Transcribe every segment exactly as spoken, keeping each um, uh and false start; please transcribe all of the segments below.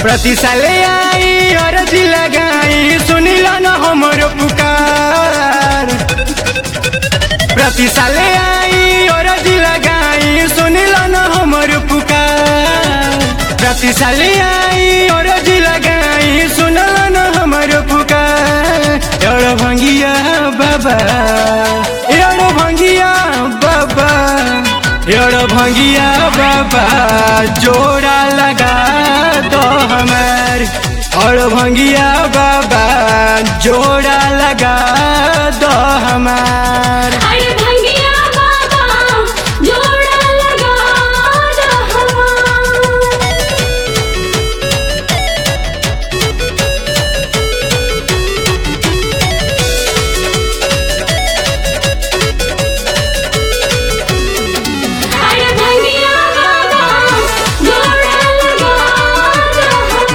प्रति साले आई अरजी लगाई सुनिला न हमरो पुकार। प्रति साले आई अरजी लगाई सुनिला न हमरो पुकार। प्रति साले आई अरजी लगाई सुनला न हमरो पुकार। एड़ो भंगिया बाबा एड़ो भंगिया बाबा एड़ो भंगिया बाबा जोड़ा लगा दो हमार। और भंगिया बाबा जोड़ा लगा दो हमार। अरे भंगिया बाबा जोड़ा लगा दो हमार। अरे भंगिया बाबा जोड़ा लगा दो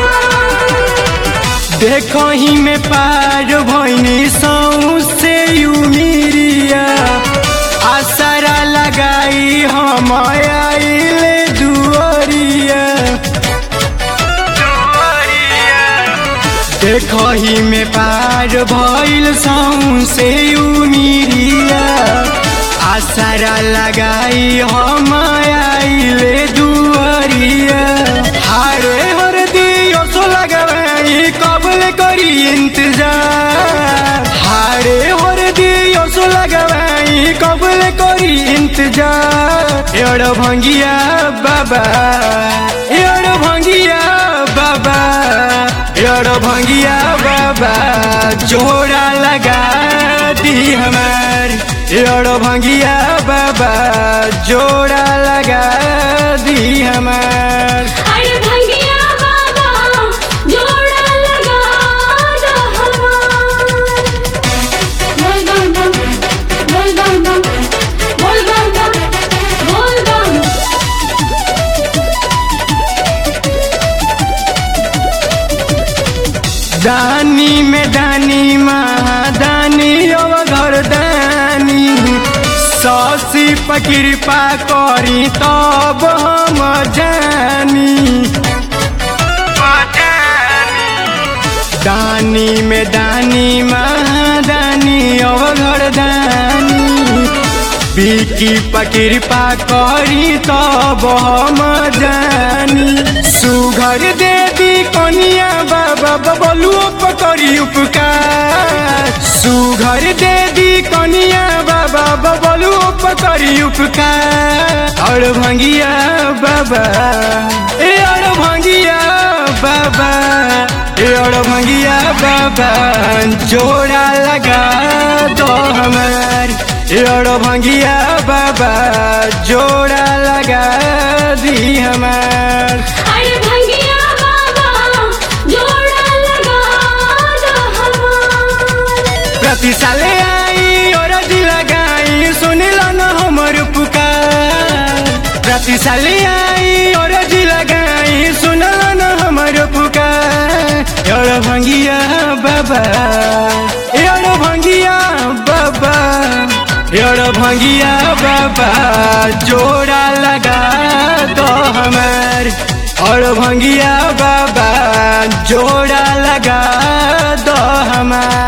हमार। देखो ही में पार भैनी सौ से उमिरिया आसरा लगाई हम आइले दुआरिया। देखो ही में पार भइल सौ से उमिरिया आसरा लगाई हम आइले दुआरिया। हारे हर दियो सो लगाई कबल करी इंतजार। हारे हर दियो सो लगाई कबल करी इंतजार। एड़ो भंगिया बाबा एड़ो भंगिया बाबा एड़ो भंगिया बाबा जोड़ा लगा दी हमार। एड़ो भंगिया बाबा जोड़ा लगा दी हमार। अरे भंगिया बाबा जोड़ा लगा दो हमार। बोल बम बम बोल बम बम बोल बम बम बोल बम। दानी में दानी महादानी अवघर दानी सौसी पकृपा करी तब हम जानी। दानी में दानी महादानी अवघर दानी बिकी पकृपा करी तब हम जानी। सुघर देवी कनिया बाबा बबलुओ पकड़ी उपकार। सुघर देवी कनिया बाबा बबलुओ पकड़ी उपकार। और भंगिया बाबा ए और भंगिया बाबा ए और भंगिया बाबा जोड़ा लगा दो हमार। और भंगिया बाबा जोड़ा लगा दी हमार। अरे भंगिया बाबा जोड़ा लगा दो हमार। प्रति साले आई अरजी लगाई सुनिला न हमर पुकार। प्रति साले आई अरजी लगाई सुनला न हमर पुकार। और भंगिया बाबा और भंगिया बाबा और भंगिया बाबा जोड़ा लगा दो हमार। और भंगिया बाबा जोड़ा लगा दो हमार।